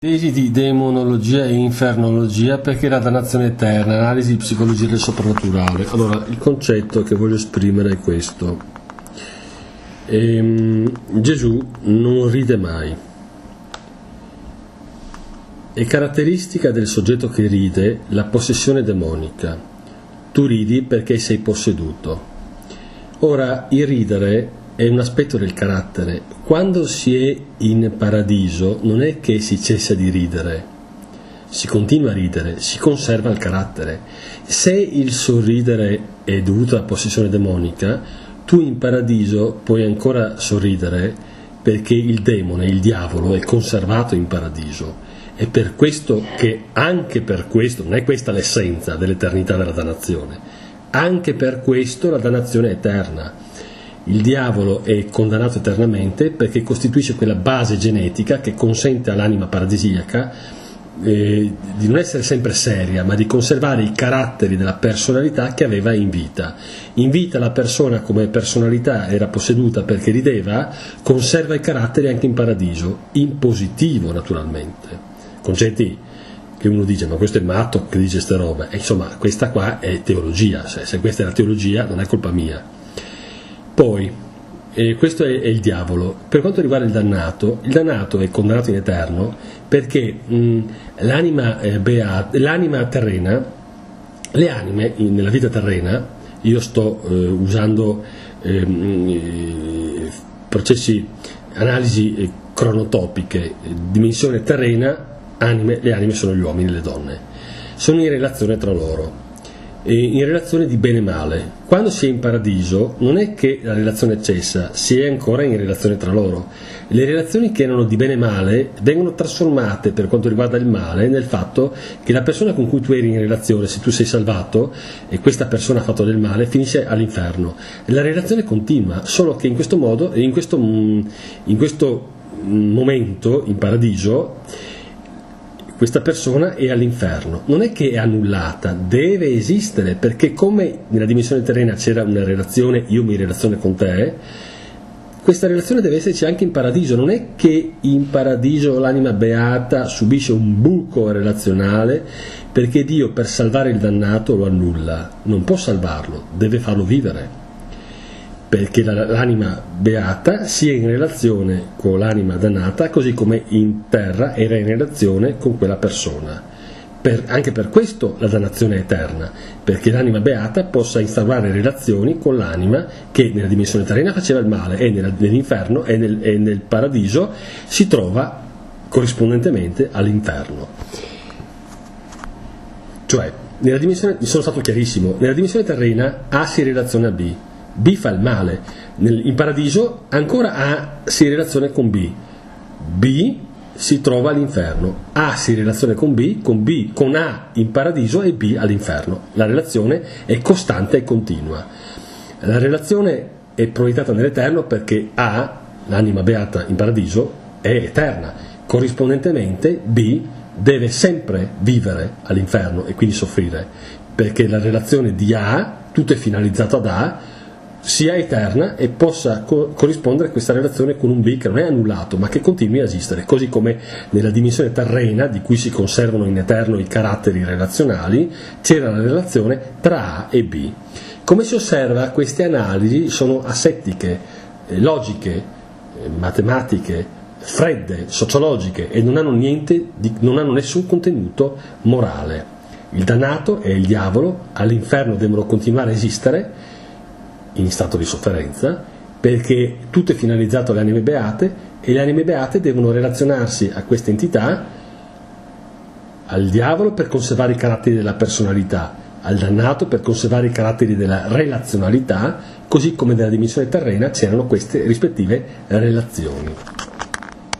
Tesi di demonologia e infernologia, perché la dannazione eterna, analisi di psicologia del soprannaturale. Allora, il concetto che voglio esprimere è questo. Gesù non ride mai. È caratteristica del soggetto che ride la possessione demonica. Tu ridi perché sei posseduto. Ora, il ridere è un aspetto del carattere. Quando si è in paradiso non è che si cessa di ridere, si continua a ridere, si conserva il carattere. Se il sorridere è dovuto alla possessione demonica, tu in paradiso puoi ancora sorridere perché il demone, il diavolo, è conservato in paradiso. È per questo che, anche per questo, non è questa l'essenza dell'eternità della dannazione, anche per questo la dannazione è eterna. Il diavolo è condannato eternamente perché costituisce quella base genetica che consente all'anima paradisiaca di non essere sempre seria, ma di conservare i caratteri della personalità che aveva in vita. In vita la persona come personalità era posseduta perché rideva, conserva i caratteri anche in paradiso, in positivo naturalmente. Concetti che uno dice, ma questo è matto che dice ste robe. E insomma, questa qua è teologia, se questa è la teologia non è colpa mia. Poi, questo è il diavolo. Per quanto riguarda il dannato è condannato in eterno perché l'anima terrena, le anime nella vita terrena, io sto usando processi, analisi cronotopiche, dimensione terrena, le anime sono gli uomini e le donne, sono in relazione tra loro. In relazione di bene e male. Quando si è in paradiso non è che la relazione cessa, si è ancora in relazione tra loro. Le relazioni che erano di bene e male vengono trasformate, per quanto riguarda il male, nel fatto che la persona con cui tu eri in relazione, se tu sei salvato e questa persona ha fatto del male, finisce all'inferno. La relazione continua, solo che in questo modo, in questo momento in paradiso, questa persona è all'inferno, non è che è annullata, deve esistere, perché come nella dimensione terrena c'era una relazione, io mi relaziono con te, questa relazione deve esserci anche in paradiso. Non è che in paradiso l'anima beata subisce un buco relazionale perché Dio per salvare il dannato lo annulla, non può salvarlo, deve farlo vivere, perché l'anima beata sia in relazione con l'anima dannata, così come in terra era in relazione con quella persona. Anche per questo la dannazione è eterna, perché l'anima beata possa instaurare relazioni con l'anima che nella dimensione terrena faceva il male e nell'inferno e nel paradiso si trova corrispondentemente all'inferno. Cioè, sono stato chiarissimo, nella dimensione terrena A si relaziona a B fa il male, in paradiso ancora A si relaziona con B si trova all'inferno, A si relaziona con A in paradiso e B all'inferno. La relazione è costante e continua. La relazione è proiettata nell'eterno perché A, l'anima beata in paradiso, è eterna, corrispondentemente B deve sempre vivere all'inferno e quindi soffrire, perché la relazione di A, tutto è finalizzato ad A, sia eterna e possa corrispondere a questa relazione con un B che non è annullato ma che continui a esistere, così come nella dimensione terrena di cui si conservano in eterno i caratteri relazionali c'era la relazione tra A e B. Come si osserva, queste analisi sono asettiche, logiche, matematiche, fredde, sociologiche e non hanno nessun contenuto morale. Il dannato e il diavolo all'inferno devono continuare a esistere in stato di sofferenza, perché tutto è finalizzato alle anime beate e le anime beate devono relazionarsi a queste entità, al diavolo per conservare i caratteri della personalità, al dannato per conservare i caratteri della relazionalità, così come nella dimensione terrena c'erano queste rispettive relazioni.